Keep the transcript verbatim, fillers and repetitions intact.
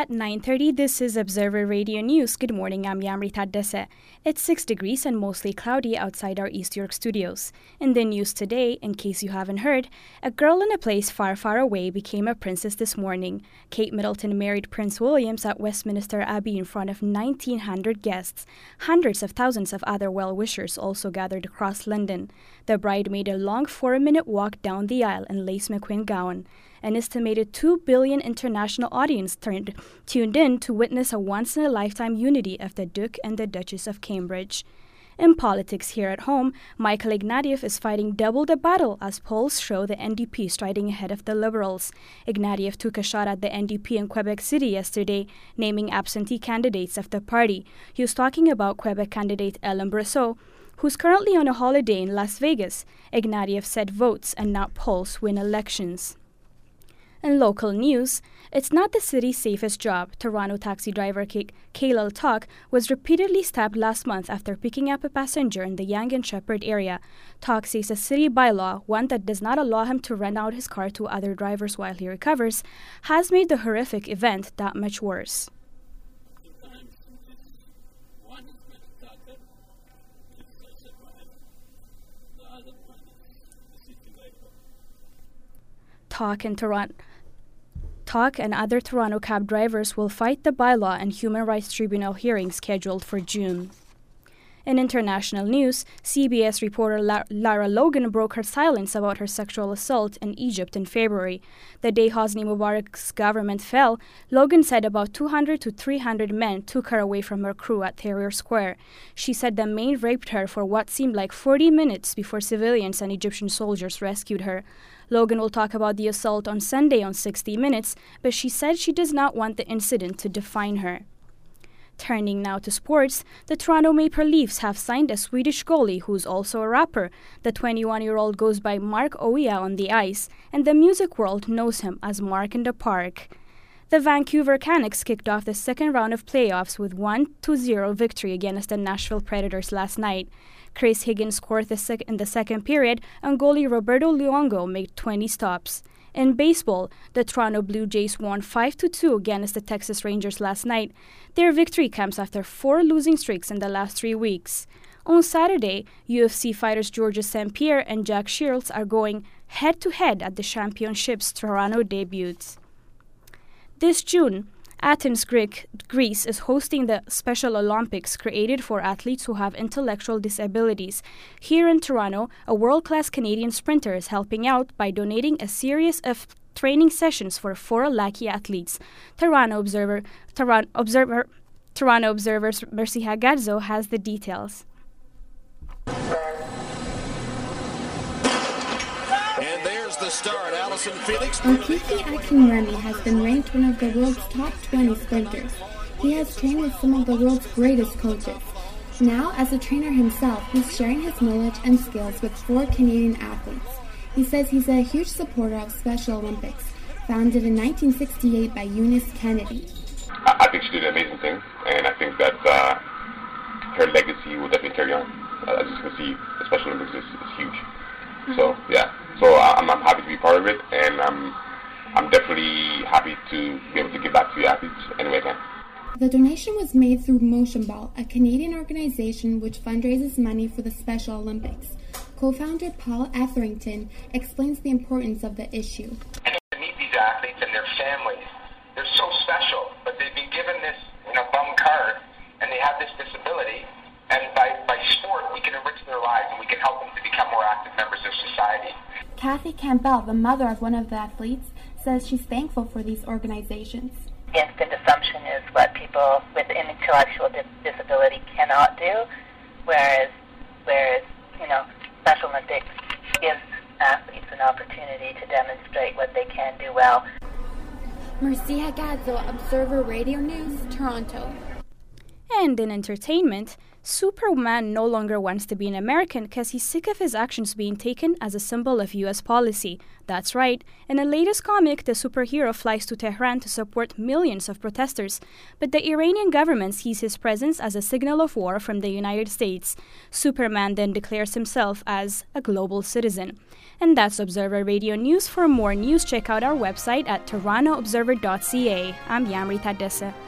At nine thirty, this is Observer Radio News. Good morning, I'm Yamri Taddese. It's six degrees and mostly cloudy outside our East York studios. In the news today, in case you haven't heard, a girl in a place far, far away became a princess this morning. Kate Middleton married Prince William at Westminster Abbey in front of nineteen hundred guests. Hundreds of thousands of other well-wishers also gathered across London. The bride made a long four-minute walk down the aisle in lace McQueen gown. An estimated two billion international audience turned, tuned in to witness a once-in-a-lifetime unity of the Duke and the Duchess of Cambridge. In politics here at home, Michael Ignatieff is fighting double the battle as polls show the N D P striding ahead of the Liberals. Ignatieff took a shot at the N D P in Quebec City yesterday, naming absentee candidates of the party. He was talking about Quebec candidate Ellen Brosseau, who's currently on a holiday in Las Vegas. Ignatieff said votes and not polls win elections. In local news, it's not the city's safest job. Toronto taxi driver K- Kalel Tok was repeatedly stabbed last month after picking up a passenger in the Yonge and Sheppard area. Tok says a city bylaw, one that does not allow him to rent out his car to other drivers while he recovers, has made the horrific event that much worse. Tok and Toronto Tok and other Toronto cab drivers will fight the bylaw and Human Rights Tribunal hearing scheduled for June. In international news, C B S reporter La- Lara Logan broke her silence about her sexual assault in Egypt in February. The day Hosni Mubarak's government fell, Logan said about two hundred to three hundred men took her away from her crew at Tahrir Square. She said the men raped her for what seemed like forty minutes before civilians and Egyptian soldiers rescued her. Logan will talk about the assault on Sunday on sixty minutes, but she said she does not want the incident to define her. Turning now to sports, the Toronto Maple Leafs have signed a Swedish goalie who's also a rapper. The twenty-one-year-old goes by Mark Oia on the ice, and the music world knows him as Mark in the Park. The Vancouver Canucks kicked off the second round of playoffs with one to zero victory against the Nashville Predators last night. Chris Higgins scored the sec- in the second period, and goalie Roberto Luongo made twenty stops. In baseball, the Toronto Blue Jays won five to two against the Texas Rangers last night. Their victory comes after four losing streaks in the last three weeks. On Saturday, U F C fighters Georges Saint Pierre and Jack Shields are going head-to-head at the championship's Toronto debuts. This June, Athens, Greece is hosting the Special Olympics created for athletes who have intellectual disabilities. Here in Toronto, a world-class Canadian sprinter is helping out by donating a series of training sessions for four lucky athletes. Toronto Observer, Toronto Observer, Toronto Observer's Mercy Hagazzo has the details. And there's the start, Allison Felix. Okiki Akinremi has been ranked one of the world's top twenty sprinters. He has trained with some of the world's greatest coaches. Now, as a trainer himself, he's sharing his knowledge and skills with four Canadian athletes. He says he's a huge supporter of Special Olympics, founded in nineteen sixty-eight by Eunice Kennedy. I think she did an amazing thing, and I think that uh, her legacy will definitely carry on. Uh, as you can see, the Special Olympics is, is huge. Mm-hmm. So, yeah. So I'm, I'm happy to be part of it, and I'm, I'm definitely happy to be able to give back to the athletes any way I can. The donation was made through Motion Ball, a Canadian organization which fundraises money for the Special Olympics. Co-founder Paul Etherington explains the importance of the issue. And to meet these athletes and their families, they're so special, but they've been given this, you know, bum card, and they have this disability. And by, by sport, we can enrich their lives and we can help them to become more active members of society. Kathy Campbell, the mother of one of the athletes, says she's thankful for these organizations. The instant assumption is what people with intellectual disability cannot do, whereas, whereas you know, Special Olympics gives athletes an opportunity to demonstrate what they can do well. Mercy Hagazzo, Observer Radio News, Toronto. And in entertainment, Superman no longer wants to be an American because he's sick of his actions being taken as a symbol of U S policy. That's right. In the latest comic, the superhero flies to Tehran to support millions of protesters, but the Iranian government sees his presence as a signal of war from the United States. Superman then declares himself as a global citizen. And that's Observer Radio News. For more news, check out our website at toronto observer dot c a. I'm Yamri Tadessa.